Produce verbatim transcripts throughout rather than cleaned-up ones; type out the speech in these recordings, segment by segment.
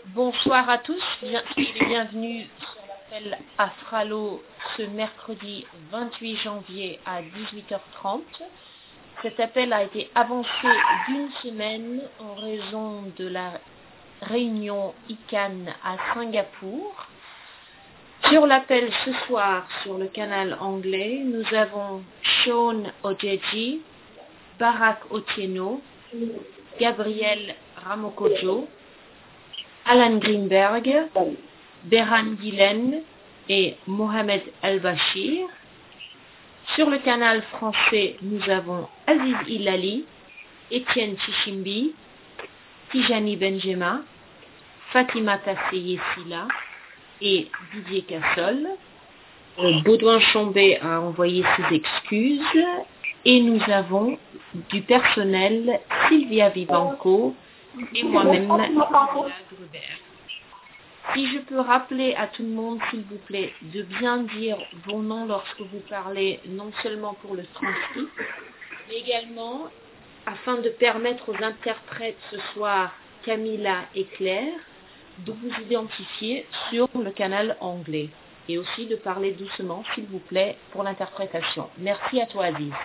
Bonsoir à tous, bien, et bienvenue sur l'appel Astralo ce mercredi vingt-huit janvier à dix-huit heures trente. Cet appel a été avancé d'une semaine en raison de la réunion I C A N à Singapour. Sur l'appel ce soir sur le canal anglais, nous avons Sean Ojeji, Barack Otieno, Gabriel Ramokojo, Alan Greenberg, Beran Guilen et Mohamed El-Bashir. Sur le canal français, nous avons Aziz Hilali, Étienne Chichimbi, Tijani Benjema, Fatima Tasseye Silla et Didier Cassol. Euh, Baudouin Chambé a envoyé ses excuses et nous avons du personnel Sylvia Vivanco et moi-même, Nicolas Gruber. Si je peux rappeler à tout le monde, s'il vous plaît, de bien dire vos noms lorsque vous parlez, non seulement pour le transcript, mais également afin de permettre aux interprètes ce soir, Camilla et Claire, de vous identifier sur le canal anglais. Et aussi de parler doucement, s'il vous plaît, pour l'interprétation. Merci à toi, Aziz.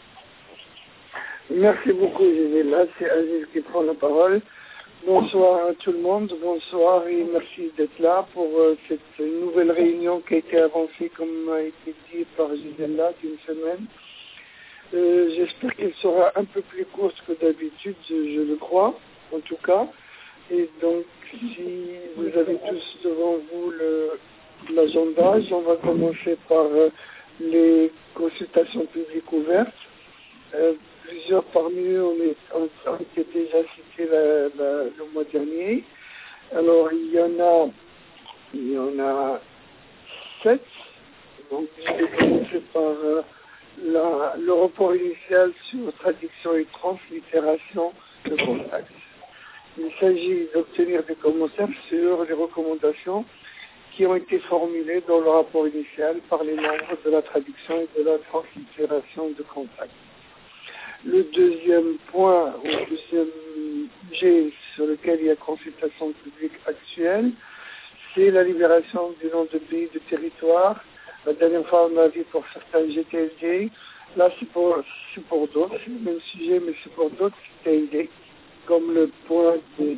Merci beaucoup, Gisela. C'est Aziz qui prend la parole. Bonsoir à tout le monde. Bonsoir et merci d'être là pour euh, cette nouvelle réunion qui a été avancée, comme a été dit par Gisela, d'une semaine. Euh, j'espère qu'elle sera un peu plus courte que d'habitude, je, je le crois, en tout cas. Et donc, si vous avez tous devant vous le, l'agenda, on va commencer par euh, les consultations publiques ouvertes. Euh, Plusieurs parmi eux ont, ont, ont été déjà cités la, la, le mois dernier. Alors, il y en a, il y en a sept. Donc, je vais commencer par euh, la, le rapport initial sur traduction et translittération de contexte. Il s'agit d'obtenir des commentaires sur les recommandations qui ont été formulées dans le rapport initial par les membres de la traduction et de la translittération de contexte. Le deuxième point, ou le deuxième sujet sur lequel il y a consultation publique actuelle, c'est la libération du nom de pays, de territoire. La dernière fois, on a vu pour certains G T L D. Là, c'est pour, c'est pour d'autres. C'est le même sujet, mais c'est pour d'autres T L D, comme le point des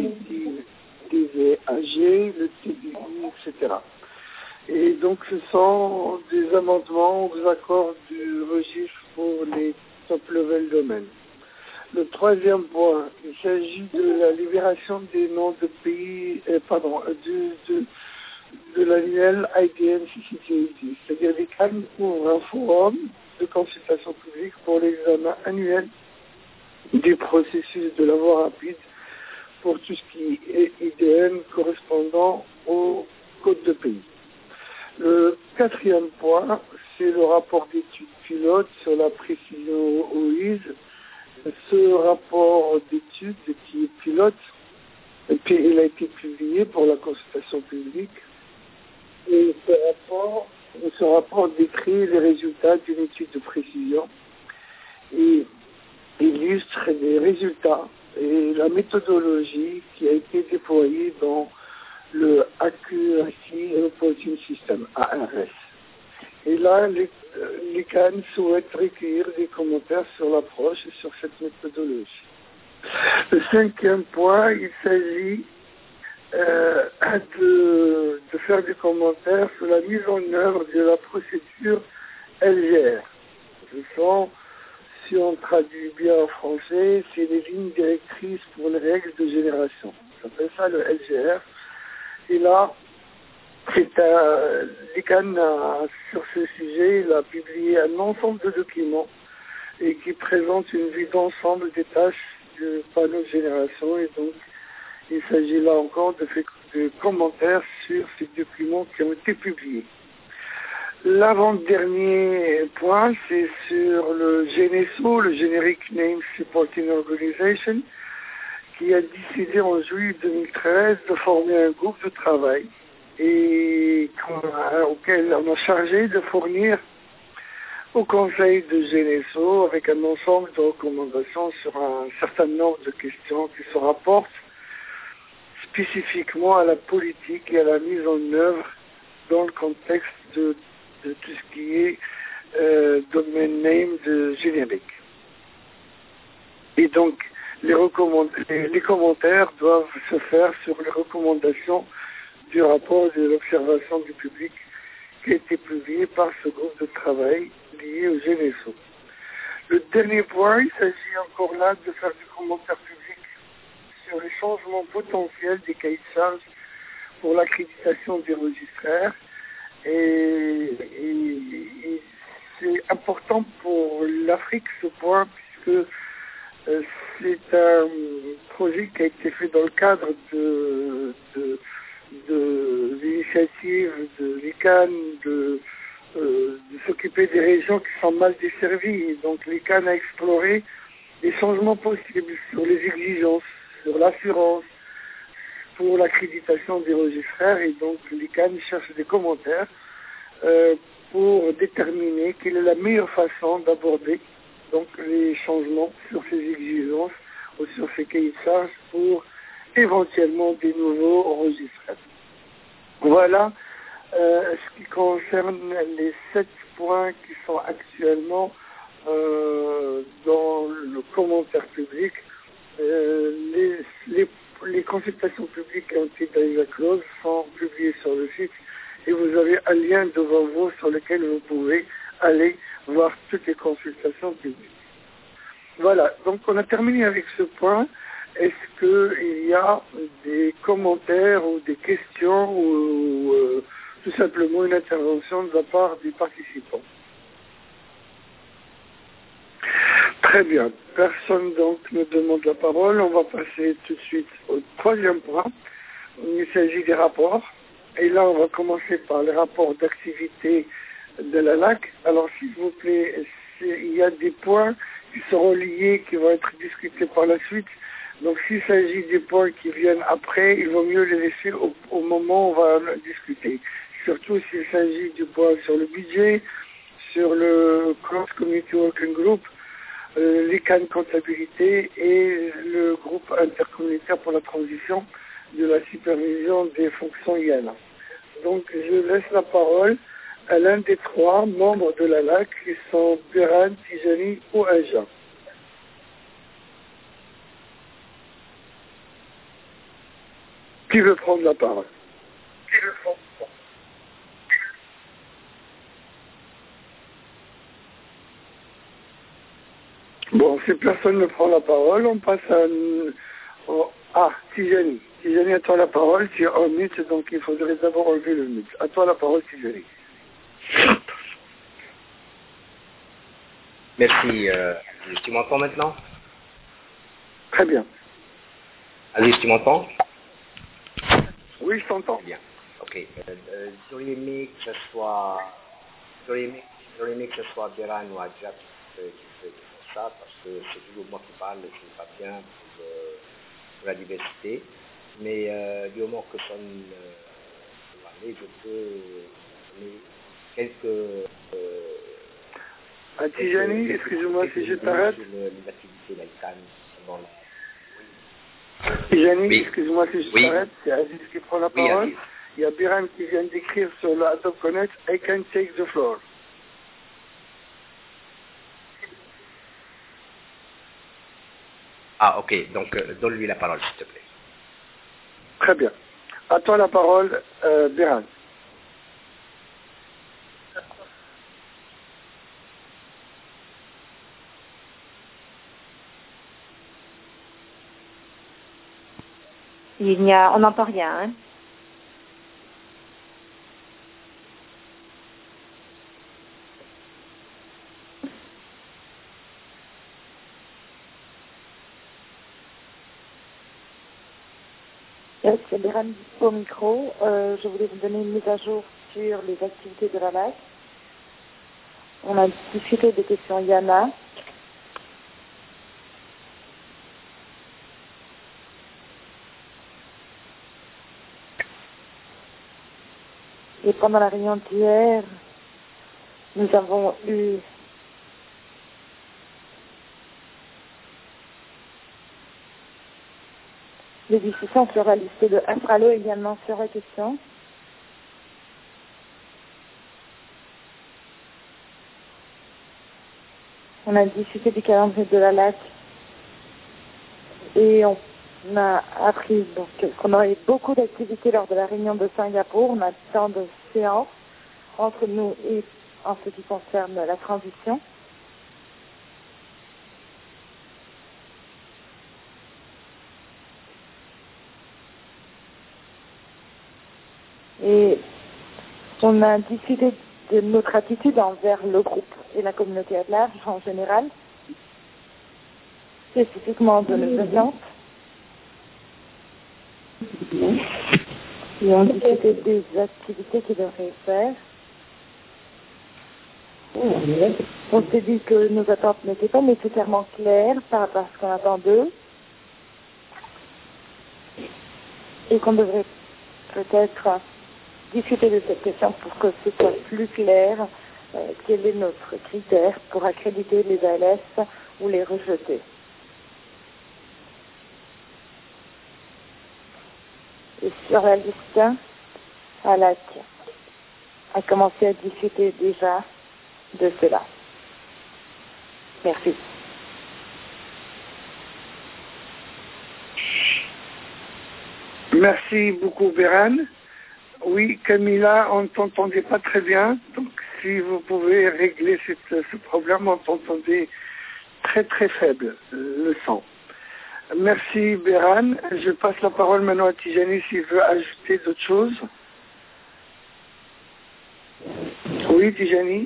D V A G, le T D I, et cetera. Et donc, ce sont des amendements aux accords du registre pour les top-level domaine. Le troisième point, il s'agit de la libération des noms de pays, euh, pardon, de, de, de l'annuel I D N C C T I D, c'est-à-dire des cannes pour un forum de consultation publique pour l'examen annuel du processus de la voie rapide pour tout ce qui est I D N correspondant au code de pays. Le quatrième point, c'est le rapport d'études pilote sur la précision O I S. Ce rapport d'études qui est pilote, et puis il a été publié pour la consultation publique. Et ce rapport, ce rapport décrit les résultats d'une étude de précision et illustre les résultats et la méthodologie qui a été déployée dans le Accuracy Reporting System, A R S. Et là, les, les C A N souhaitent recueillir des commentaires sur l'approche et sur cette méthodologie. Le cinquième point, il s'agit euh, de, de faire des commentaires sur la mise en œuvre de la procédure L G R. Ce sont, si on traduit bien en français, c'est les lignes directrices pour les règles de génération. On appelle ça le L G R. Et là, c'est un, l'I C A N a, sur ce sujet, il a publié un ensemble de documents et qui présente une vue d'ensemble des tâches du panneau de génération. Et donc, il s'agit là encore de, fait, de commentaires sur ces documents qui ont été publiés. L'avant-dernier point, c'est sur le G N S O, le Generic Name Supporting Organization, qui a décidé en juillet deux mille treize de former un groupe de travail et auquel on a chargé de fournir au Conseil de G N S O avec un ensemble de recommandations sur un certain nombre de questions qui se rapportent spécifiquement à la politique et à la mise en œuvre dans le contexte de, de tout ce qui est euh, domaine name de générique. Et donc, les, les, les commentaires doivent se faire sur les recommandations du rapport de l'observation du public qui a été publié par ce groupe de travail lié au G N S O. Le dernier point, il s'agit encore là de faire du commentaire public sur les changements potentiels des cahiers de charges pour l'accréditation des registraires. Et, et, et c'est important pour l'Afrique ce point, puisque euh, c'est un projet qui a été fait dans le cadre de, de, de l'initiative de l'I C A N de, euh, de s'occuper des régions qui sont mal desservies. Et donc l'I C A N a exploré les changements possibles sur les exigences, sur l'assurance, pour l'accréditation des registraires. Et donc l'I C A N cherche des commentaires euh, pour déterminer quelle est la meilleure façon d'aborder donc les changements sur ces exigences ou sur ces cahiers de charges pour éventuellement des nouveaux registraires. Voilà euh, ce qui concerne les sept points qui sont actuellement euh, dans le commentaire public. Euh, les, les, les consultations publiques qui ont été déjà closes sont publiées sur le site et vous avez un lien devant vous sur lequel vous pouvez aller voir toutes les consultations publiques. Voilà, donc on a terminé avec ce point. Est-ce qu'il y a des commentaires ou des questions ou euh, tout simplement une intervention de la part des participants? Très bien. Personne donc ne demande la parole. On va passer tout de suite au troisième point. Il s'agit des rapports. Et là, on va commencer par les rapports d'activité de la L A C. Alors, s'il vous plaît, il y a des points qui seront liés, qui vont être discutés par la suite. Donc, s'il s'agit des points qui viennent après, il vaut mieux les laisser au, au moment où on va discuter. Surtout s'il s'agit du point sur le budget, sur le Cross Community Working Group, euh, l'I C A N comptabilité et le groupe intercommunautaire pour la transition de la supervision des fonctions I A N A. Donc, je laisse la parole à l'un des trois membres de la L A C qui sont Biran, Tijani ou Aja. Qui veut prendre la parole? Qui veut prendre la parole? Bon, si personne ne prend la parole, on passe à... Oh, ah, Tijani. Tijani, à toi la parole. Tu es en mute, donc il faudrait d'abord enlever le mute. À toi la parole, Tijani. Merci. Euh, tu m'entends maintenant? Très bien. Alice, tu m'entends? Oui, je t'entends. Bien. Ok. Euh, euh, j'aurais aimé que ce soit, j'aurais aimé, j'aurais aimé que ce soit Biran ou Adja qui fait, qui fait, qui fait ça, parce que c'est toujours moi qui parle et c'est pas bien pour, euh, pour la diversité. Mais euh, du moment que ça ne peut aller, je peux donner quelques. Euh, ah, Tijani, excuse-moi si je t'arrête. Sur le, les activités de l'I C A N pendant la... Tijani, oui. excuse-moi si je oui. t'arrête, c'est Aziz qui prend la oui, parole. Aziz. Il y a Biran qui vient d'écrire sur le Adobe Connect, I can take the floor. Ah, ok, donc euh, donne-lui la parole, s'il te plaît. Très bien. À toi la parole, euh, Biran. Il n'y a, on n'entend rien. Hein. Yes, c'est Biran au micro. Euh, je voulais vous donner une mise à jour sur les activités de la L A C. On a discuté des questions I A N A. Et pendant la réunion d'hier, nous avons eu les discussions sur la liste de Afralo également sur la question. On a discuté du calendrier de la L A C et on a appris donc, qu'on aurait beaucoup d'activités lors de la réunion de Singapour. On a tant de séances entre nous et en ce qui concerne la transition. Et on a discuté de notre attitude envers le groupe et la communauté à large en général, spécifiquement de nos audiences. Et on discutait des activités qu'ils devraient faire. On s'est dit que nos attentes n'étaient pas nécessairement claires par rapport à ce qu'on attend d'eux et qu'on devrait peut-être discuter de cette question pour que ce soit plus clair euh, quel est notre critère pour accréditer les A L S ou les rejeter. Et sur la liste, Alak a commencé à discuter déjà de cela. Merci. Merci beaucoup, Béran. Oui, Camilla, on ne t'entendait pas très bien, donc si vous pouvez régler cette, ce problème, on t'entendait très très faible, le son. Merci Béran. Je passe la parole maintenant à Tijani s'il veut ajouter d'autres choses. Oui, Tijani.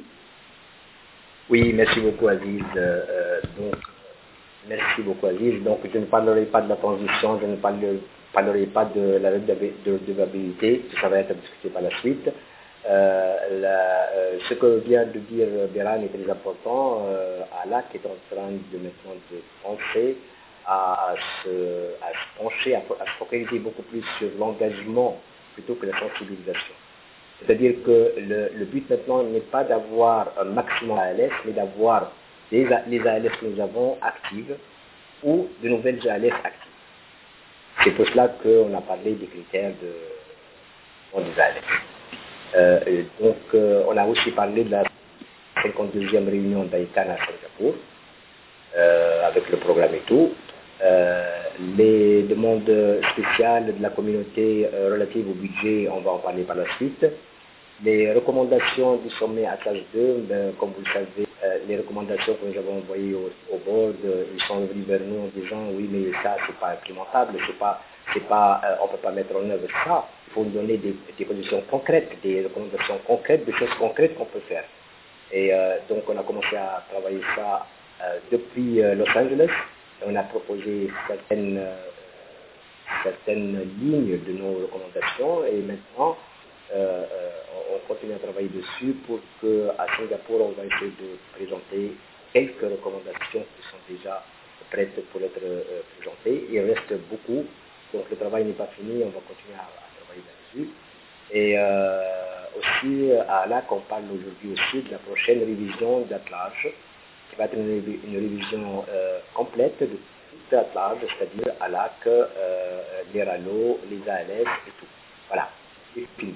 Oui, merci beaucoup Aziz. Euh, donc, merci beaucoup Aziz. Donc, je ne parlerai pas de la transition, je ne parlerai, parlerai pas de la redevabilité, ça va être discuté par la suite. Euh, la, euh, ce que vient de dire Béran est très important. Euh, Allah qui est en train de maintenant de penser à, à, se, à se pencher, à, à se focaliser beaucoup plus sur l'engagement plutôt que la sensibilisation. C'est-à-dire que le, le but maintenant n'est pas d'avoir un maximum A L S, mais d'avoir les, les A L S que nous avons actives ou de nouvelles A L S actives. C'est pour cela qu'on a parlé des critères de, bon, des A L S. Euh, donc, euh, on a aussi parlé de la cinquante-deuxième réunion d'A I C A N à Singapour, euh, avec le programme et tout. Euh, les demandes spéciales de la communauté euh, relatives au budget, on va en parler par la suite. Les recommandations du sommet à H deux, ben, comme vous le savez, euh, les recommandations que nous avons envoyées au, au board, euh, ils sont venus vers nous en disant oui, mais ça, c'est pas implémentable, c'est pas, c'est pas, euh, on peut pas mettre en œuvre ça. Il faut nous donner des, des positions concrètes, des recommandations concrètes, des choses concrètes qu'on peut faire. Et euh, donc, on a commencé à travailler ça euh, depuis euh, Los Angeles. On a proposé certaines, euh, certaines lignes de nos recommandations et maintenant, euh, euh, on continue à travailler dessus pour qu'à Singapour, on va essayer de présenter quelques recommandations qui sont déjà prêtes pour être euh, présentées. Il reste beaucoup, donc le travail n'est pas fini, on va continuer à, à travailler là-dessus. Et euh, aussi, à là qu'on parle aujourd'hui aussi de la prochaine révision d'Atlarge, qui va être une, une révision euh, complète de tout Atlarge, c'est-à-dire à l'A C, euh, les R A L O, les A L S et tout. Voilà, c'est fini.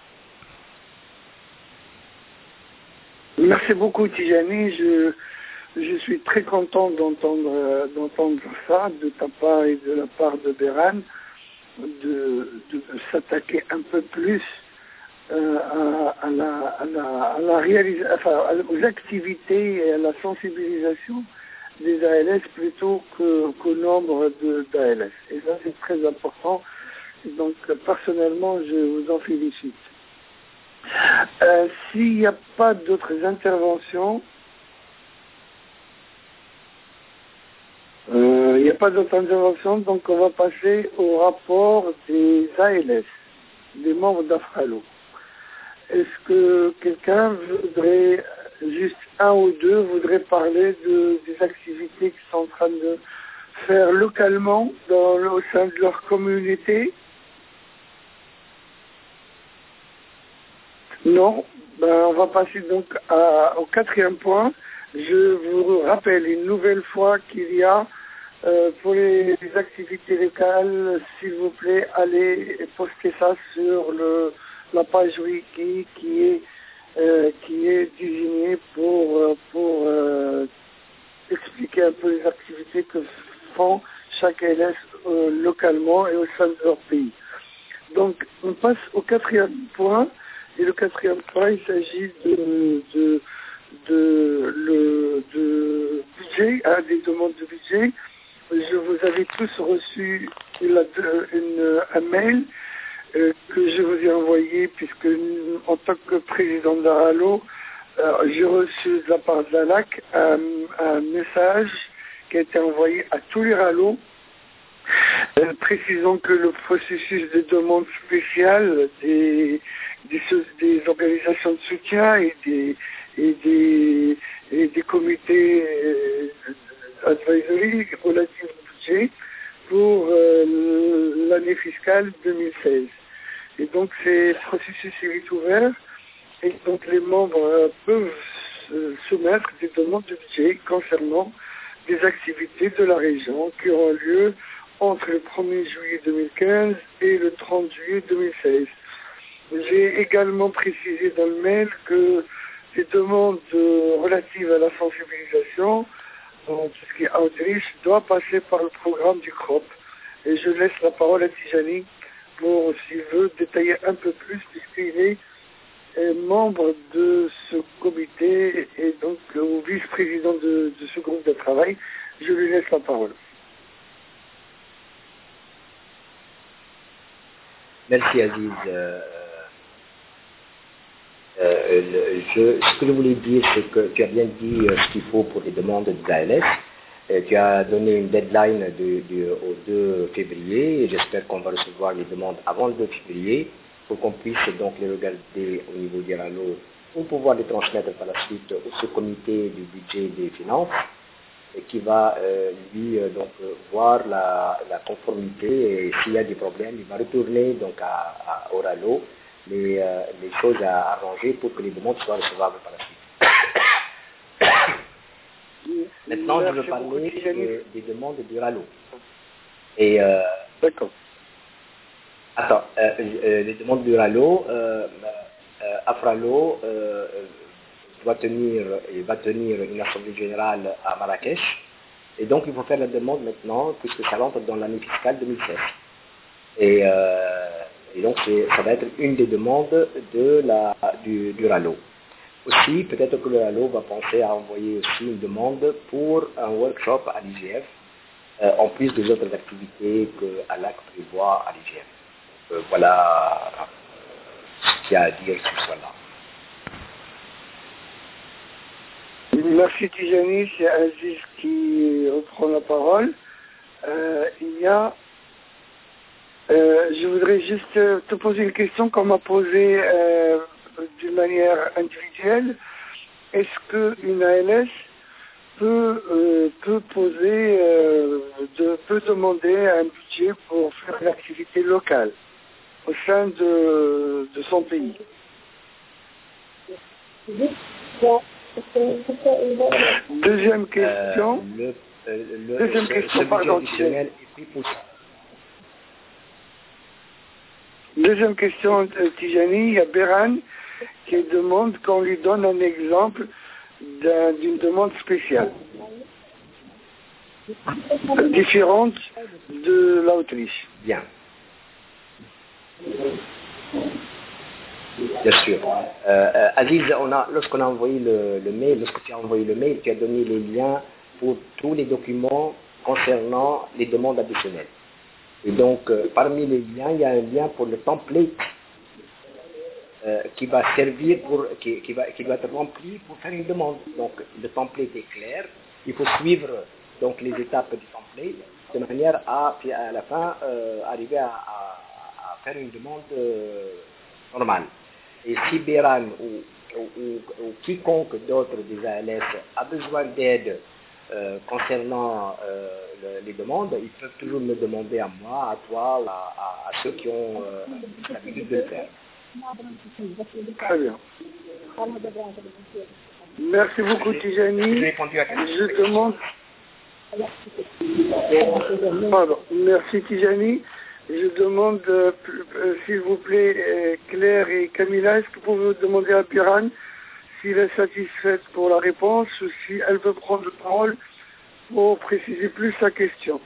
Merci beaucoup Tijani, je, je suis très content d'entendre, euh, d'entendre ça de ta part et de la part de Béran, de, de s'attaquer un peu plus euh, à, à, la, à, la, à la réalisation, enfin, aux activités et à la sensibilisation des A L S plutôt que, qu'au nombre de, d'A L S. Et ça c'est très important, et donc personnellement je vous en félicite. Euh, s'il n'y a pas d'autres interventions, euh, il n'y a pas d'autres interventions, donc on va passer au rapport des A L S, des membres d'Afralo. Est-ce que quelqu'un voudrait, juste un ou deux, voudrait parler de, des activités qu'ils sont en train de faire localement dans, au sein de leur communauté? Non, ben, on va passer donc à, au quatrième point. Je vous rappelle une nouvelle fois qu'il y a Euh, pour les, les activités locales, s'il vous plaît, allez poster ça sur le, la page wiki qui est, euh, qui est désignée pour, pour euh, expliquer un peu les activités que font chaque A L S euh, localement et au sein de leur pays. Donc, on passe au quatrième point, et le quatrième point, il s'agit de, de, de, le, de budget, hein, des demandes de budget. Je vous avais tous reçu une, une, un mail euh, que je vous ai envoyé, puisque en tant que président d'Aralo, euh, j'ai reçu de la part d'Alac un, un message qui a été envoyé à tous les Ralos, euh, précisant que le processus de demande spéciale des, des, des organisations de soutien et des, et des, et des comités euh, advisory relatifs au budget pour euh, l'année fiscale deux mille seize. Et donc, ce processus est ouvert et donc les membres euh, peuvent euh, soumettre des demandes de budget concernant des activités de la région qui auront lieu entre le premier juillet deux mille quinze et le trente juillet deux mille seize. J'ai également précisé dans le mail que les demandes euh, relatives à la sensibilisation, tout ce qui est outreach, doit passer par le programme du C R O P. Et je laisse la parole à Tijani pour, s'il veut, détailler un peu plus, puisqu'il est, est membre de ce comité et donc au vice-président de, de ce groupe de travail. Je lui laisse la parole. Merci Aziz. Euh, euh, le, je, ce que je voulais dire, c'est que tu as bien dit euh, ce qu'il faut pour les demandes des A L S. Euh, tu as donné une deadline de, de, au deux février et j'espère qu'on va recevoir les demandes avant le deux février pour qu'on puisse donc les regarder au niveau du Ralo pour pouvoir les transmettre par la suite au sous-comité du budget et des finances et qui va euh, lui euh, donc euh, voir la, la conformité et s'il y a des problèmes, il va retourner donc à, à, au Ralo les, euh, les choses à arranger pour que les demandes soient recevables par la suite. Maintenant, Merci je veux parler de, des demandes du Ralo. Et euh, d'accord. Attends, euh, euh, les demandes du Ralo, euh, euh, Afralo euh, doit tenir, il va tenir une assemblée générale à Marrakech. Et donc, il faut faire la demande maintenant, puisque ça rentre dans l'année fiscale deux mille seize. Et, euh, et donc, ça va être une des demandes de la, du, du Ralo. Aussi, peut-être que le Ralo va penser à envoyer aussi une demande pour un workshop à l'I G F, euh, en plus des autres activités que Alac prévoit à l'I G F. Euh, voilà ce qu'il y a à dire sur cela. Merci Tijani, c'est Aziz qui reprend la parole. Euh, il y a, euh, je voudrais juste te poser une question qu'on m'a posée euh, d'une manière individuelle. Est-ce qu'une A L S peut, euh, peut poser, euh, de, peut demander un budget pour faire une activité locale au sein de, de son pays? Deuxième question. Euh, le, euh, le, Deuxième ce, question, ce pardon. additionnel est pris pour ça. Deuxième question, Tijani, il y a Beran qui demande qu'on lui donne un exemple d'un, d'une demande spéciale, différente de l'Autriche. Bien. Bien sûr. Euh, euh, Aziz, on a, lorsqu'on a envoyé le, le mail, lorsque tu as envoyé le mail, tu as donné les liens pour tous les documents concernant les demandes additionnelles. Et donc, euh, parmi les liens, il y a un lien pour le template euh, qui va servir pour, qui, qui, va, qui doit être rempli pour faire une demande. Donc, le template est clair. Il faut suivre donc les étapes du template de manière à, puis à la fin, euh, arriver à, à, à faire une demande euh, normale. Et si Béran ou, ou, ou, ou quiconque d'autre des A L S a besoin d'aide euh, concernant euh, le, les demandes, ils peuvent toujours me demander à moi, à toi, ou à, à, à ceux qui ont euh, l'habitude de le faire. Très bien. Merci beaucoup Tijani. Je demande, Pardon. Merci Tijani. Je demande, euh, euh, s'il vous plaît, euh, Claire et Camilla, est-ce que vous pouvez demander à Biran s'il est satisfaite pour la réponse ou si elle veut prendre la parole pour préciser plus sa question.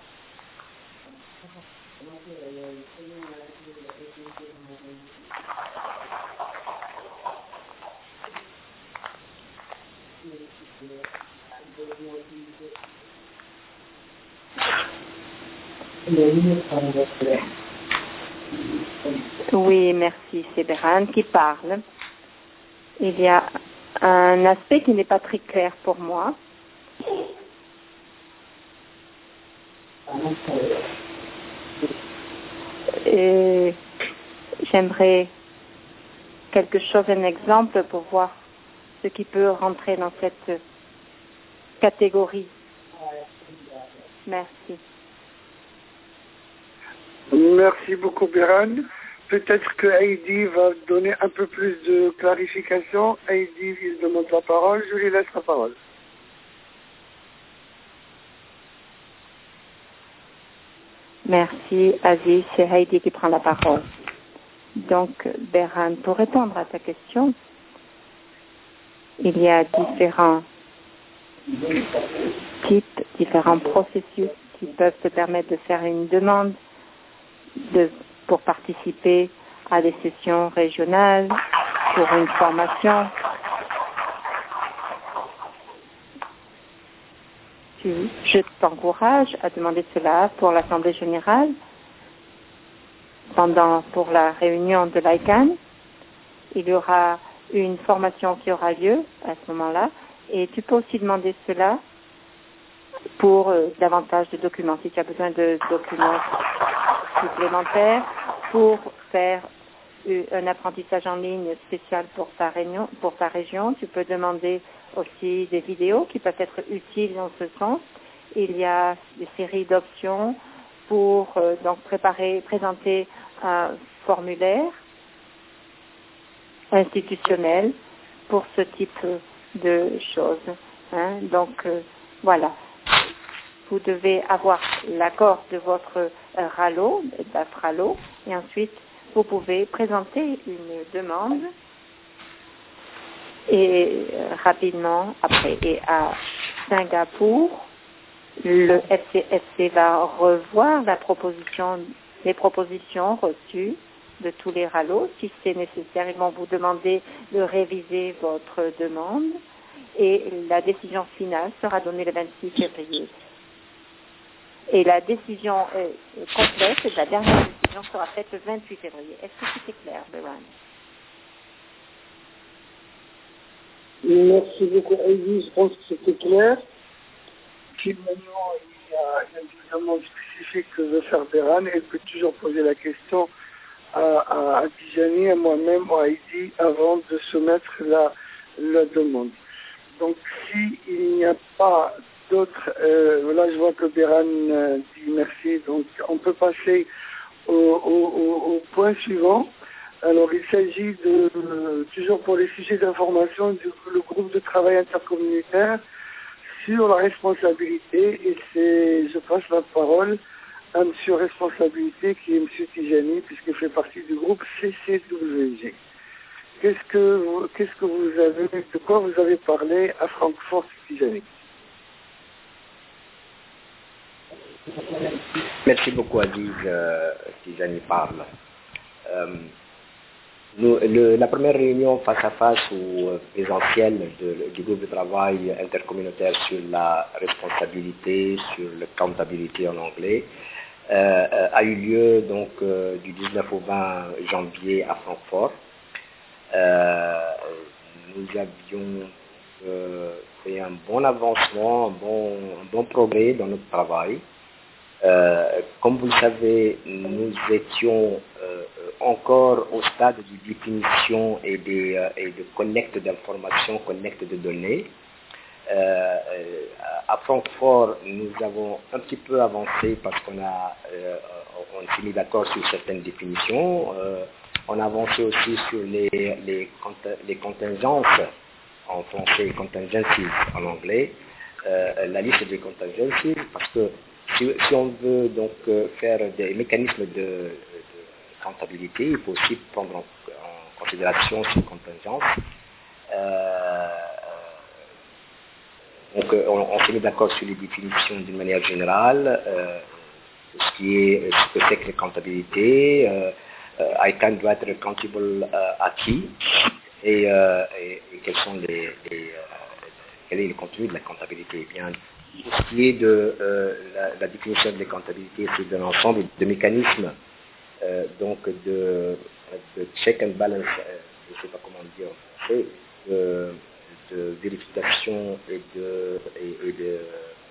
Oui, merci, c'est Biran qui parle. Il y a un aspect qui n'est pas très clair pour moi. Et j'aimerais quelque chose, un exemple pour voir ce qui peut rentrer dans cette catégorie. Merci. Merci beaucoup, Biran. Peut-être que Heidi va donner un peu plus de clarification. Heidi, il demande la parole. Je lui laisse la parole. Merci, Aziz. C'est Heidi qui prend la parole. Donc, Biran, pour répondre à ta question, il y a différents types, différents processus qui peuvent te permettre de faire une demande de, pour participer à des sessions régionales, pour une formation. Tu, je t'encourage à demander cela pour l'Assemblée générale, pendant, pour la réunion de l'I C A N. Il y aura une formation qui aura lieu à ce moment-là, et tu peux aussi demander cela pour euh, davantage de documents. Si tu as besoin de documents supplémentaires pour faire un apprentissage en ligne spécial pour ta réunion, pour ta région, tu peux demander aussi des vidéos qui peuvent être utiles dans ce sens. Il y a des séries d'options pour euh, donc préparer, présenter un formulaire institutionnel pour ce type de choses. Hein. Donc euh, voilà. Vous devez avoir l'accord de votre euh, RALO, d'AFRALO, et ensuite vous pouvez présenter une demande et euh, rapidement après. Et à Singapour, le F C S C va revoir la proposition, les propositions reçues de tous les RALO. Si c'est nécessaire, ils vont vous demander de réviser votre demande et la décision finale sera donnée le vingt-six février. Et la décision euh, complète, la dernière décision sera faite le vingt-huit février. Est-ce que c'était clair, Biran? Merci beaucoup, Heidi. Je pense que c'était clair. Si maintenant il y a un évidemment spécifique que veut faire Biran, elle peut toujours poser la question à, à, à Tijani, à moi-même ou à Heidi avant de soumettre la, la demande. Donc, s'il n'y a pas d'autres, euh, là je vois que Biran euh, dit merci, donc on peut passer au, au, au, au point suivant. Alors il s'agit de, euh, toujours pour les sujets d'information, du le groupe de travail intercommunautaire sur la responsabilité, et c'est, je passe la parole à M. Responsabilité qui est M. Tijani, puisqu'il fait partie du groupe C C W G. Qu'est-ce que vous, qu'est-ce que vous avez, de quoi vous avez parlé à Francfort, Tijani? Merci beaucoup, Aziz. Euh, Tijani parle. Euh, nous, le, la première réunion face à face ou présentielle de, du groupe de travail intercommunautaire sur la responsabilité, sur l'accountability en anglais, euh, a eu lieu donc euh, du dix-neuf au vingt janvier à Francfort. Euh, nous avions euh, fait un bon avancement, un bon, un bon progrès dans notre travail. Euh, comme vous le savez, nous étions euh, encore au stade de définition et de, euh, et de collecte d'informations, collecte de données. Euh, à Francfort, nous avons un petit peu avancé parce qu'on a, euh, on s'est mis d'accord sur certaines définitions. Euh, on a avancé aussi sur les, les, les contingences en français, contingencies en anglais. euh, la liste des contingencies, parce que si, si on veut donc euh, faire des mécanismes de, de comptabilité, il faut aussi prendre en, en considération ces contingences. Euh, donc on, on s'est mis d'accord sur les définitions d'une manière générale, euh, ce qui est ce que c'est que la comptabilité. Euh, euh, I C A N doit être accountable euh, à qui et, euh, et, et quels sont les, les euh, quel est le contenu de la comptabilité. Eh bien, pour ce qui est de euh, la, la définition de la comptabilité, c'est d'un ensemble de mécanismes euh, donc de, de check and balance, euh, je ne sais pas comment dire en français, de, de vérification et de, et, et de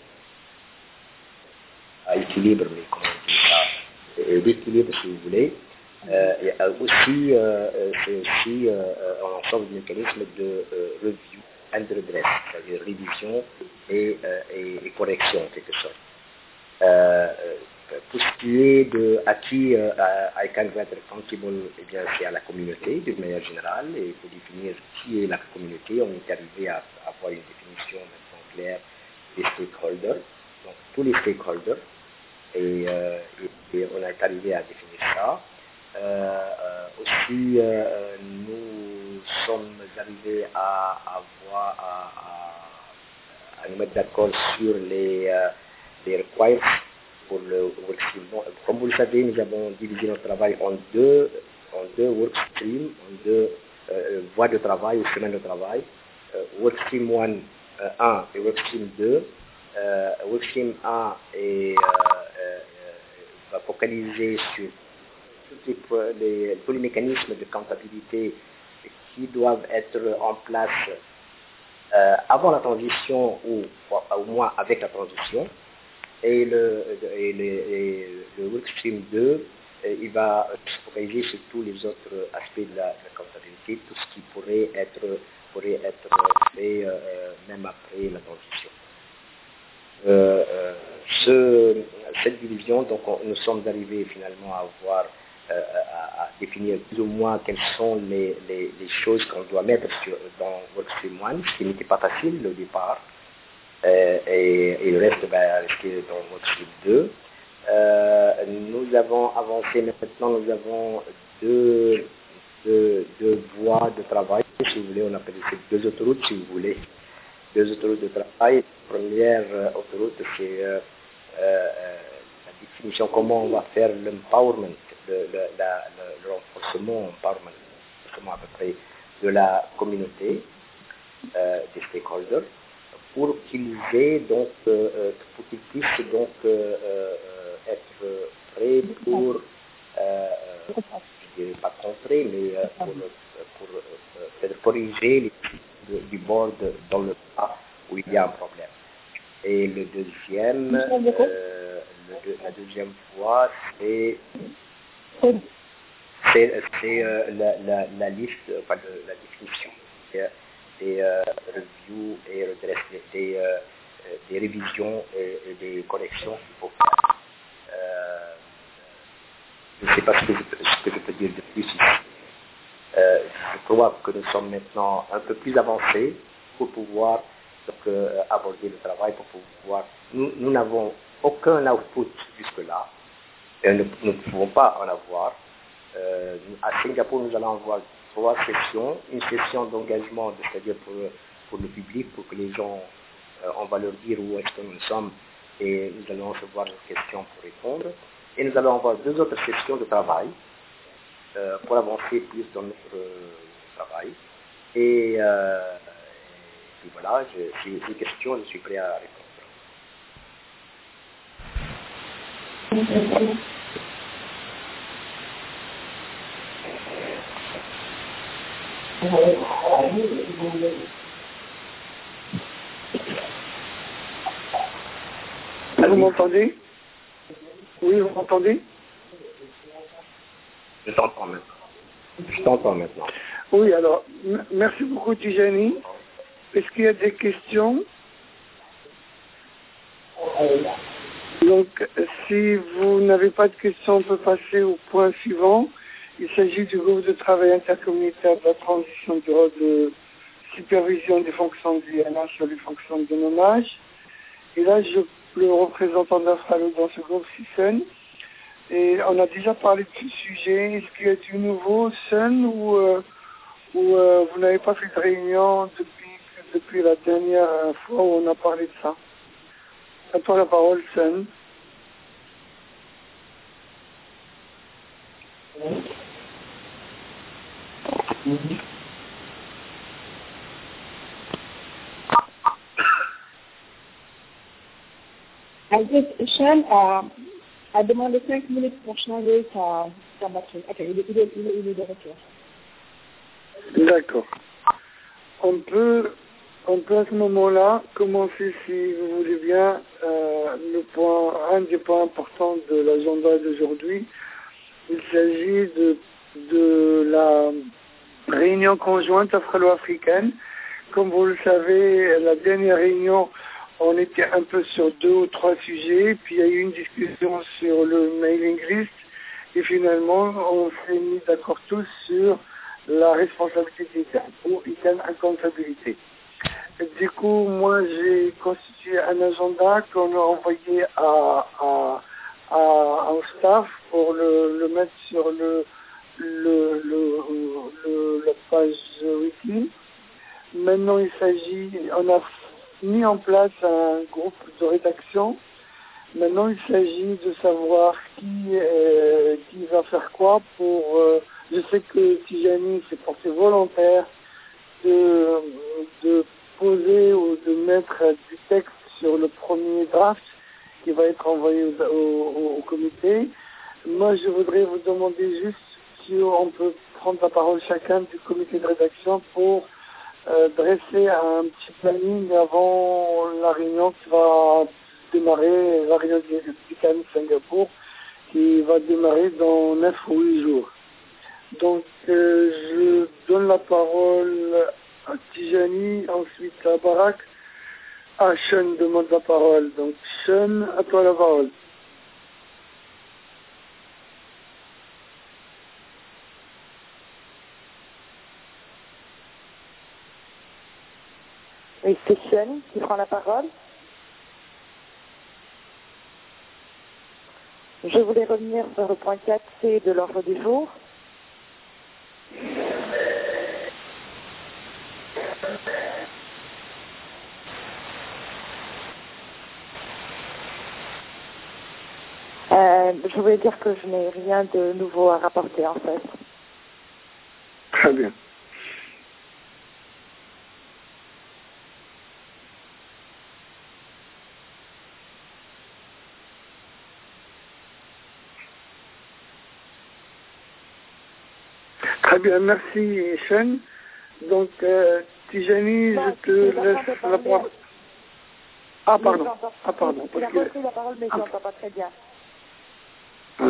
à équilibre, mais comment on dit ça, et d'équilibre si vous voulez. Euh, et aussi, euh, c'est aussi euh, un ensemble de mécanismes de euh, review and redress, c'est-à-dire révision et, euh, et, et correction en quelque sorte. Euh, pour ce qui est de à qui euh, I C A N doit être accountable, eh bien c'est à la communauté d'une manière générale, et pour définir qui est la communauté, on est arrivé à, à avoir une définition maintenant claire des stakeholders, donc tous les stakeholders, et, euh, et, et on est arrivé à définir ça. Euh, euh, aussi, euh, nous sommes arrivés à avoir à, à, à nous mettre d'accord sur les, euh, les requirements pour le workstream. Bon, comme vous le savez, nous avons divisé notre travail en deux, en deux workstreams, en deux euh, voies de travail ou semaines de travail. Euh, workstream un et workstream deux. Euh, workstream un est, euh, euh, va focaliser sur tous les, les, tous les mécanismes de comptabilité qui doivent être en place euh, avant la transition ou au moins avec la transition. Et le, et le, et le workstream deux, il va se focaliser sur tous les autres aspects de la, de la comptabilité, tout ce qui pourrait être, pourrait être fait euh, même après la transition. Euh, euh, ce, cette division, donc on, nous sommes arrivés finalement à avoir euh, à, à définir plus ou moins quelles sont les, les, les choses qu'on doit mettre sur, dans Workstream un, ce qui n'était pas facile au départ, euh, et, et le reste va rester dans Workstream deux. Euh, nous avons avancé, maintenant nous avons deux, deux, deux voies de travail, si vous voulez, on appelle ça deux autoroutes, si vous voulez. Deux autoroutes de travail. La première euh, autoroute, c'est euh, euh, la définition comment on va faire l'empowerment, le, le, la, le, le renforcement, empowerment, renforcement à peu près de la communauté, euh, des stakeholders, pour qu'ils aient donc, euh, pour qu'ils puissent donc euh, euh, être prêts pour, euh, je dirais pas contrer, mais euh, pour, pour euh, corriger les du board dans le cas où il y a un problème. Et le deuxième, euh, le, la deuxième voie, c'est, c'est, c'est euh, la, la, la liste, enfin de, la définition des, des euh, reviews et redress, des, euh, des révisions et, et des corrections qu'il faut faire. Euh, je ne sais pas ce que, je, ce que je peux dire de plus ici. Euh, je crois que nous sommes maintenant un peu plus avancés pour pouvoir donc, euh, aborder le travail, pour pouvoir... Nous, nous n'avons aucun output jusque-là, et nous, nous ne pouvons pas en avoir. Euh, à Singapour, nous allons avoir trois sessions. Une session d'engagement, c'est-à-dire pour, pour le public, pour que les gens, euh, on va leur dire où est-ce que nous sommes, et nous allons recevoir des questions pour répondre. Et nous allons avoir deux autres sessions de travail, Euh, pour avancer plus dans notre euh, travail. Et, euh, et puis voilà, je, si j'ai des questions, je suis prêt à répondre. Vous m'entendez? Oui, vous m'entendez? Je t'entends maintenant. Je t'entends maintenant. Oui, alors, m- merci beaucoup, Tijani. Est-ce qu'il y a des questions? Donc, si vous n'avez pas de questions, on peut passer au point suivant. Il s'agit du groupe de travail intercommunautaire de la transition du rôle de supervision des fonctions du I N A sur les fonctions de nommage. Et là, je le représentant d'Afralo dans ce groupe Sun. Et on a déjà parlé de ce sujet. Est-ce qu'il y a du nouveau, Sun, ou, euh, ou euh, vous n'avez pas fait de réunion depuis, depuis la dernière fois où on a parlé de ça? À toi la parole, Sun. Mm-hmm. Sean a, a demandé cinq minutes pour changer sa, sa batterie. Ok, il est, il est, il est, il est de retour. D'accord. On peut, on peut à ce moment-là commencer, si vous voulez bien, euh, le point, un des points importants de l'agenda d'aujourd'hui. Il s'agit de, de la réunion conjointe afro-africaine. Comme vous le savez, la dernière réunion, on était un peu sur deux ou trois sujets, puis il y a eu une discussion sur le mailing list, et finalement, on s'est mis d'accord tous sur la responsabilité d'I C A N ou I C A N accountability. Du coup, moi, j'ai constitué un agenda qu'on a envoyé à, à, à, au staff pour le, le mettre sur le, le, le, le, la page wiki. Maintenant, il s'agit, on a mis en place un groupe de rédaction. Maintenant, il s'agit de savoir qui, euh, qui va faire quoi pour... Euh, je sais que Tijani s'est porté volontaire de, de poser ou de mettre du texte sur le premier draft qui va être envoyé au, au, au comité. Moi, je voudrais vous demander juste si on peut prendre la parole chacun du comité de rédaction pour Euh, dresser un petit planning avant la réunion qui va démarrer, la réunion du I C A N Singapour, qui va démarrer dans neuf ou huit jours. Donc, euh, je donne la parole à Tijani, ensuite à Barak. Ah, Sean demande la parole. Donc, Sean, à toi la parole. Oui, c'est Sean qui prend la parole. Je voulais revenir sur le point quatre C de l'ordre du jour. Euh, je voulais dire que je n'ai rien de nouveau à rapporter en fait. Très bien. Très bien, merci Sean. Donc, euh, Tijani, non, je te laisse la parole. Ah, pardon. Ah, pardon. Il a que... repris la parole, mais je n'entends pas très bien. Hum.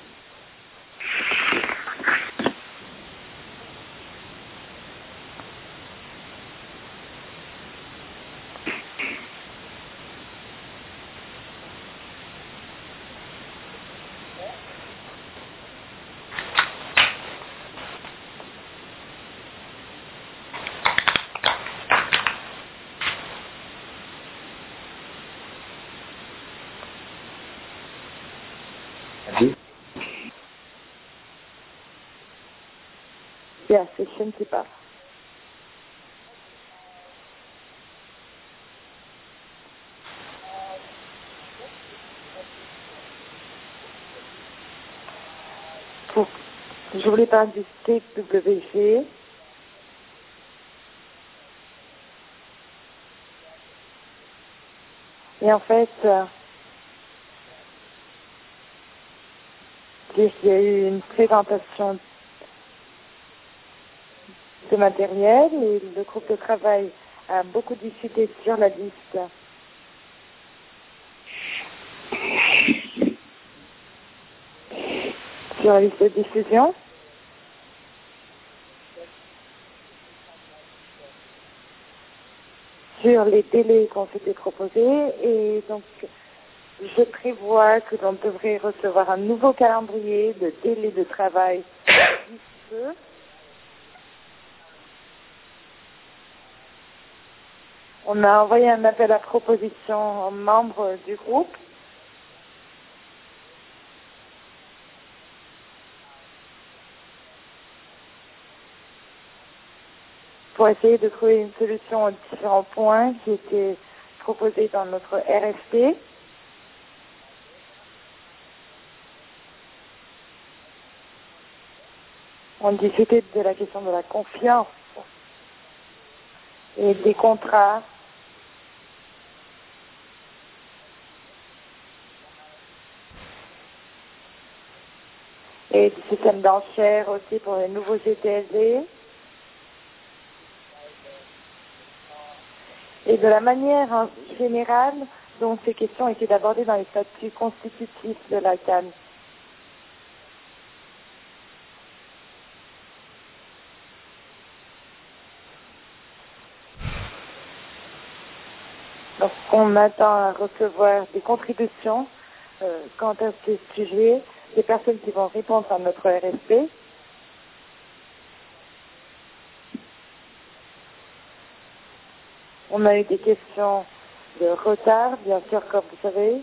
Bien, c'est Sean qui parle. Pour, je voulais parler du T W G. Et en fait, euh, il y a eu une présentation de matériel et le groupe de travail a beaucoup discuté sur la liste. Sur la liste de diffusion. Sur les délais qu'on s'était proposés et donc je prévois que l'on devrait recevoir un nouveau calendrier de délai de travail d'ici peu. On a envoyé un appel à proposition aux membres du groupe. Pour essayer de trouver une solution aux différents points qui étaient proposés dans notre R F P. On discutait de la question de la confiance et des contrats. Et du système d'enchères aussi pour les nouveaux G T S D. Et de la manière en générale dont ces questions étaient abordées dans les statuts constitutifs de l'I C A N. Donc, on attend à recevoir des contributions euh, quant à ces sujets, des personnes qui vont répondre à notre R S P. On a eu des questions de retard, bien sûr, comme vous savez.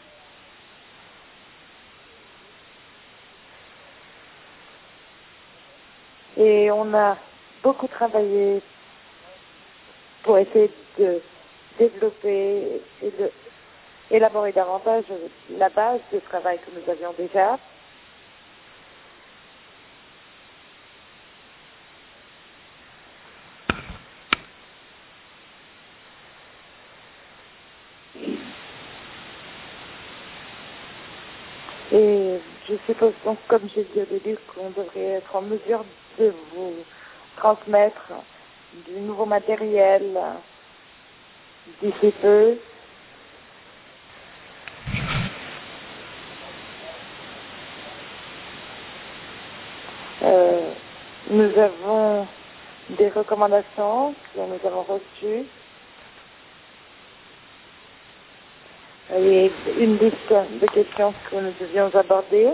Et on a beaucoup travaillé pour essayer de développer et de élaborer davantage la base de travail que nous avions déjà. Et je suppose donc, comme j'ai dit au début, qu'on devrait être en mesure de vous transmettre du nouveau matériel d'ici peu. Euh, nous avons des recommandations que nous avons reçues. Et une liste de questions que nous devions aborder.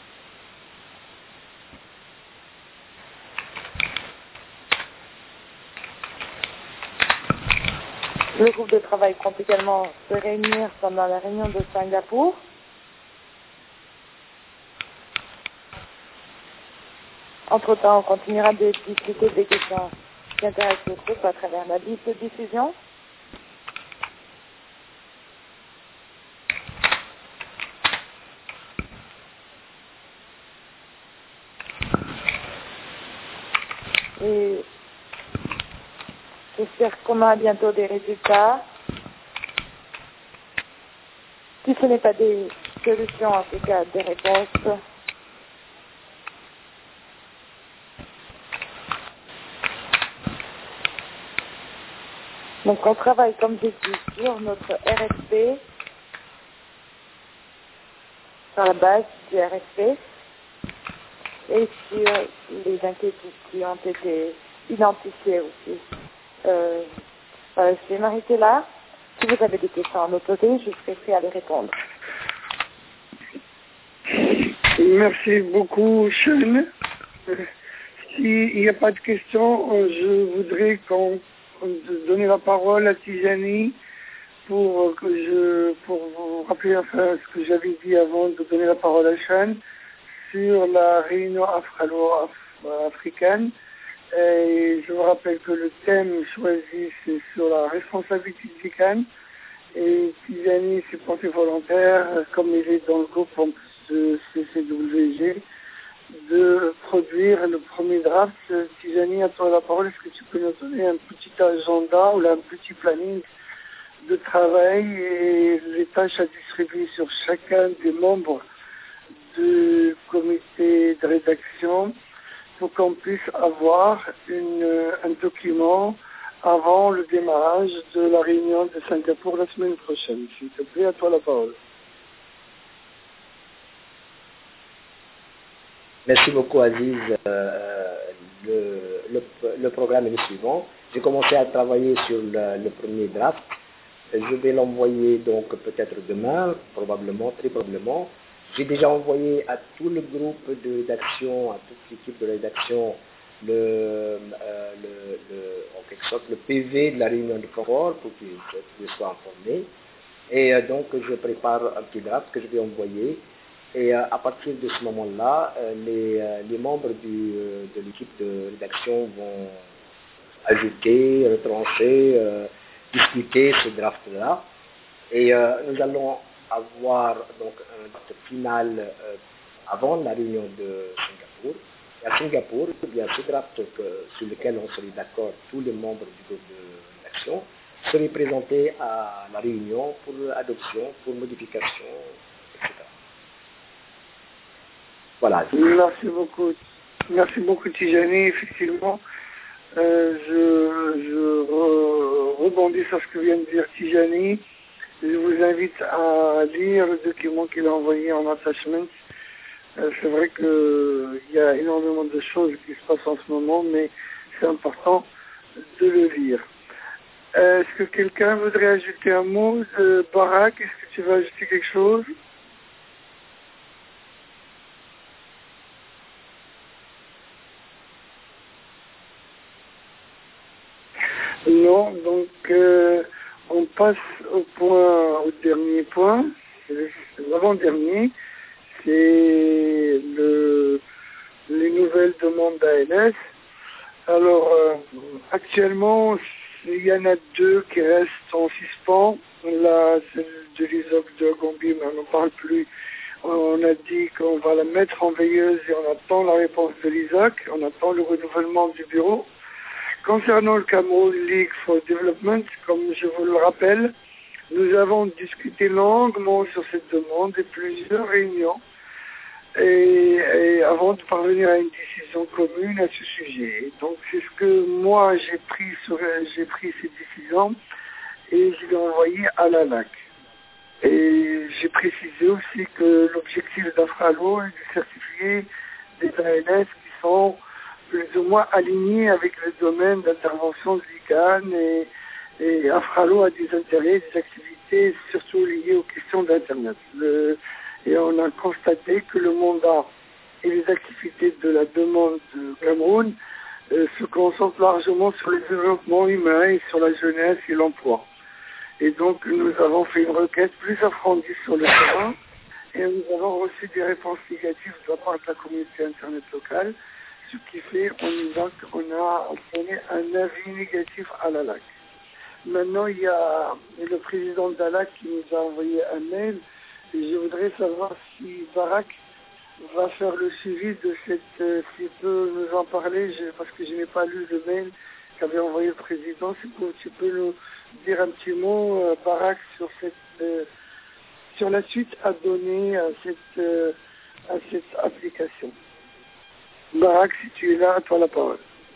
Le groupe de travail compte également se réunir pendant la réunion de Singapour. Entre-temps, on continuera de discuter des questions qui intéressent le groupe à travers la liste de diffusion. Et j'espère qu'on aura bientôt des résultats. Si ce n'est pas des solutions, en tout cas des réponses. Donc on travaille, comme j'ai dit, sur notre R S P, sur la base du R S P, et sur les inquiétudes qui ont été identifiées aussi. Euh, voilà, je vais m'arrêter là. Si vous avez des questions à me poser, je serai prêt à les répondre. Merci beaucoup, Sean. S'il n'y a pas de questions, je voudrais qu'on donne la parole à Tijani pour que je pour vous rappeler enfin ce que j'avais dit avant de donner la parole à Sean sur la réunion afro-africaine. Et je vous rappelle que le thème choisi, c'est sur la responsabilité du C A N. Et Tijani s'est porté volontaire, comme il est dans le groupe en plus de C C W G, de produire le premier draft. Tijani, à toi la parole. Est-ce que tu peux nous donner un petit agenda ou un petit planning de travail et les tâches à distribuer sur chacun des membres du comité de rédaction pour qu'on puisse avoir une, un document avant le démarrage de la réunion de Singapour la semaine prochaine. S'il te plaît, à toi la parole. Merci beaucoup, Aziz. Euh, le, le, le programme est le suivant. J'ai commencé à travailler sur le, le premier draft. Je vais l'envoyer donc peut-être demain, probablement, très probablement. J'ai déjà envoyé à tout le groupe de rédaction, à toute l'équipe de rédaction, le, euh, le, le, en quelque sorte le P V de la réunion de confort pour qu'ils qu'ils soient informés. Et euh, donc je prépare un petit draft que je vais envoyer. Et euh, à partir de ce moment-là, euh, les, euh, les membres du, euh, de l'équipe de rédaction vont ajouter, retrancher, euh, discuter ce draft-là. Et euh, nous allons avoir donc un draft final euh, avant la réunion de Singapour. Et à Singapour, eh bien, ce draft que, sur lequel on serait d'accord, tous les membres du groupe de rédaction, serait présenté à la réunion pour adoption, pour modification, et cetera. Voilà. Merci beaucoup. Merci beaucoup, Tijani. Effectivement, euh, je, je re, rebondis sur ce que vient de dire Tijani. Je vous invite à lire le document qu'il a envoyé en attachment. Euh, c'est vrai qu'il y a énormément de choses qui se passent en ce moment, mais c'est important de le lire. Euh, est-ce que quelqu'un voudrait ajouter un mot? euh, Barak, est-ce que tu veux ajouter quelque chose? Non, donc euh, on passe au point, au dernier point, l'avant-dernier, c'est le, les nouvelles demandes d'A L S. Alors, euh, actuellement, il y en a deux qui restent en suspens. Là, celle de l'I S O C de Gambie, mais on n'en parle plus. On a dit qu'on va la mettre en veilleuse et on attend la réponse de l'I S O C, on attend le renouvellement du bureau. Concernant le Cameroun League for Development, comme je vous le rappelle, nous avons discuté longuement sur cette demande et plusieurs réunions et, et avant de parvenir à une décision commune à ce sujet. Donc c'est ce que moi j'ai pris sur, j'ai pris cette décision et je l'ai envoyée à la L A C. Et j'ai précisé aussi que l'objectif d'Afralo est de certifier des A L S qui sont plus ou moins alignés avec le domaine d'intervention de l'I C A N et, et Afralo a des intérêts, des activités surtout liées aux questions d'Internet. Le, et on a constaté que le mandat et les activités de la demande de Cameroun euh, se concentrent largement sur le développement humain et sur la jeunesse et l'emploi. Et donc nous avons fait une requête plus approfondie sur le terrain et nous avons reçu des réponses négatives de la part de la communauté Internet locale. Ce qui fait qu'on a donné un avis négatif à la L A C. Maintenant, il y a le président de la L A C qui nous a envoyé un mail et je voudrais savoir si Barak va faire le suivi de cette, euh, s'il peut nous en parler, je, parce que je n'ai pas lu le mail qu'avait envoyé le président. Si tu peux nous dire un petit mot, euh, Barak, sur cette, euh, sur la suite à donner à cette, euh, à cette application. Barak, si tu es là, à toi la parole.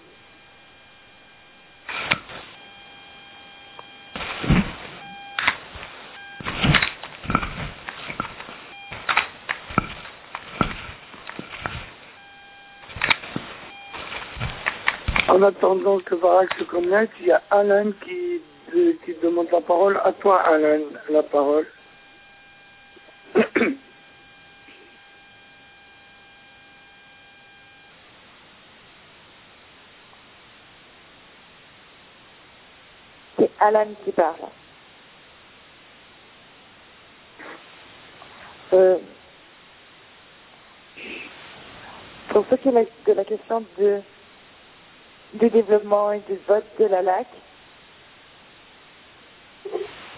En attendant que Barak se connecte, il y a Alan qui, de, qui demande la parole. À toi, Alan, la parole. C'est Alan qui parle. Euh, pour ce qui est de la question de, du développement et du vote de la L A C,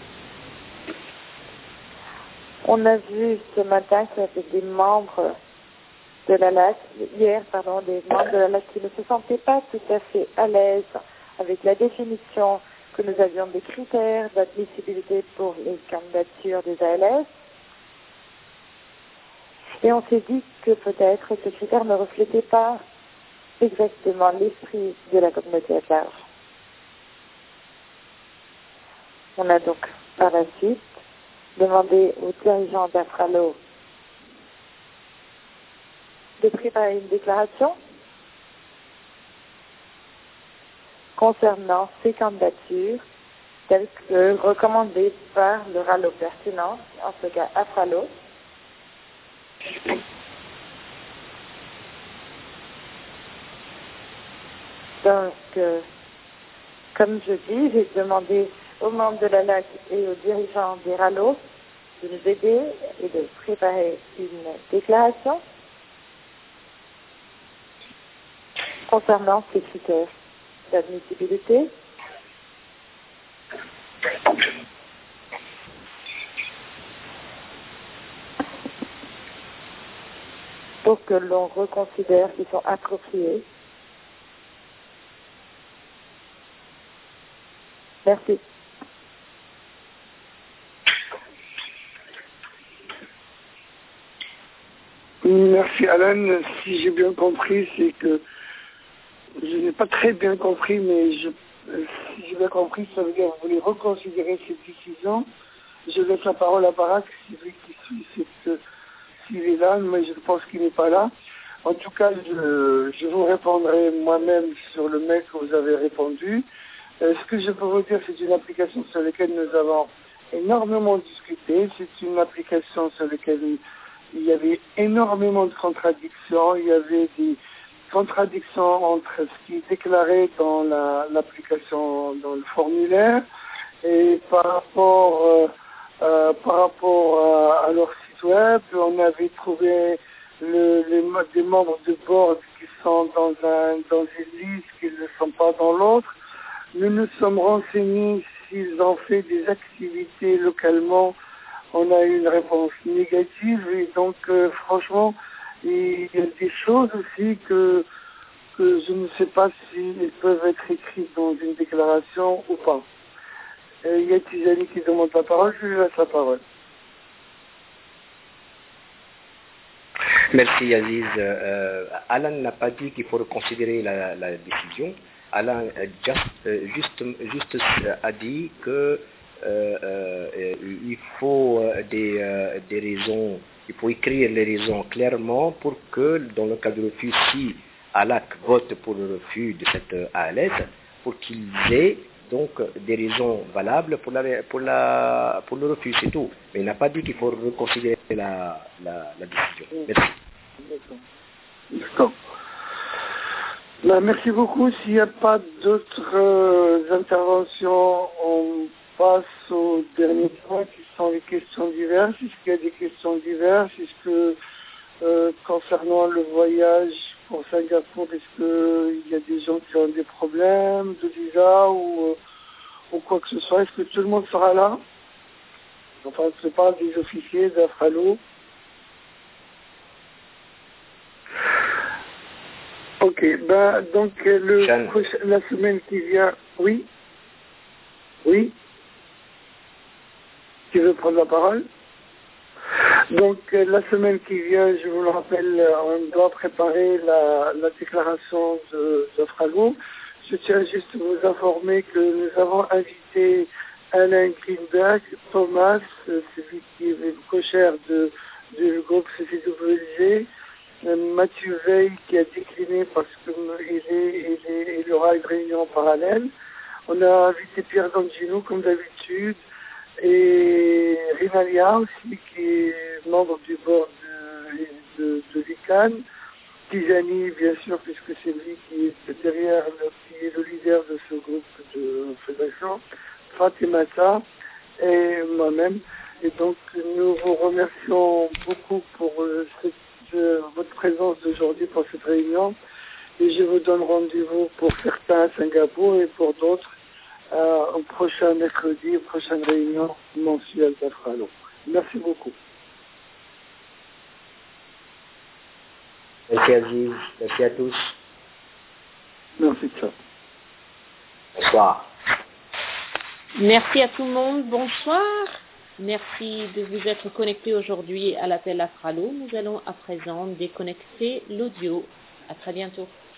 on a vu ce matin qu'il y avait des membres de la L A C, hier, pardon, des membres de la L A C qui ne se sentaient pas tout à fait à l'aise avec la définition que nous avions des critères d'admissibilité pour les candidatures des A L S. Et on s'est dit que peut-être ces critères ne reflétaient pas exactement l'esprit de la communauté à large. On a donc par la suite demandé aux dirigeants d'Afralo de préparer une déclaration concernant ces candidatures telles que recommandées par le RALO pertinent, en ce cas Afralo, Donc, euh, comme je dis, j'ai demandé aux membres de la L A C et aux dirigeants des R A L O de nous aider et de préparer une déclaration concernant ces critères d'admissibilité. Pour que l'on reconsidère qu'ils sont appropriés. Merci. Merci Alan. Si j'ai bien compris, c'est que je n'ai pas très bien compris, mais je, si j'ai bien compris, ça veut dire que vous voulez reconsidérer cette décision. Je laisse la parole à Barak, si lui qui suit cette, s'il est là, mais je pense qu'il n'est pas là. En tout cas, je, je vous répondrai moi-même sur le mail que vous avez répondu. Euh, ce que je peux vous dire, c'est une application sur laquelle nous avons énormément discuté. C'est une application sur laquelle il y avait énormément de contradictions. Il y avait des contradictions entre ce qui est déclaré dans la, l'application, dans le formulaire, et par rapport, euh, euh, par rapport à, à leur site web, on avait trouvé le, les, des membres de board qui sont dans, un, dans une liste, qui ne sont pas dans l'autre. Nous nous sommes renseignés s'ils ont fait des activités localement. On a eu une réponse négative et donc euh, franchement, il y a des choses aussi que, que je ne sais pas s'ils peuvent être écrites dans une déclaration ou pas. Et il y a Tizani qui demande la parole, je lui laisse la parole. Merci Aziz. Euh, Alan n'a pas dit qu'il faut reconsidérer la, la décision. Alain euh, just, euh, juste, juste euh, a dit que euh, euh, il faut euh, des, euh, des raisons, il faut écrire les raisons clairement pour que dans le cas de refus, si Alac vote pour le refus de cette A L S, pour qu'ils aient donc des raisons valables pour, la, pour, la, pour le refus, c'est tout. Mais il n'a pas dit qu'il faut reconsidérer la, la, la décision. Merci. D'accord. D'accord. Ben, merci beaucoup. S'il n'y a pas d'autres euh, interventions, on passe au dernier point qui sont les questions diverses. Est-ce qu'il y a des questions diverses? Est-ce que euh, concernant le voyage pour Singapour, est-ce qu'il y a des gens qui ont des problèmes de visa ou, euh, ou quoi que ce soit? Est-ce que tout le monde sera là? Enfin, je parle des officiers d'Afralo. Ok, ben donc le prochain, la semaine qui vient, oui, oui, tu veux prendre la parole? Donc la semaine qui vient, je vous le rappelle, on doit préparer la, la déclaration de, de Frago. Je tiens juste à vous informer que nous avons invité Alain Greenberg, Thomas, celui qui est le co-chair de, du groupe C C W G, Mathieu Veil qui a décliné parce qu'il est, il est, il aura une réunion parallèle. On a invité Pierre D'Angino comme d'habitude et Rinalia aussi qui est membre du board de, de, de l'I C A N. Tijani bien sûr puisque c'est lui qui est derrière, le, qui est le leader de ce groupe de fédération, Fatimata et moi-même. Et donc nous vous remercions beaucoup pour euh, cette De votre présence d'aujourd'hui pour cette réunion et je vous donne rendez-vous pour certains à Singapour et pour d'autres euh, au prochain mercredi, aux prochaines réunions mensuelles d'Afralo. Merci beaucoup. Merci Aziz, merci à tous. Merci, ciao. Bonsoir. Merci à tout le monde, bonsoir. Merci de vous être connectés aujourd'hui à l'appel Afralo. Nous allons à présent déconnecter l'audio. À très bientôt.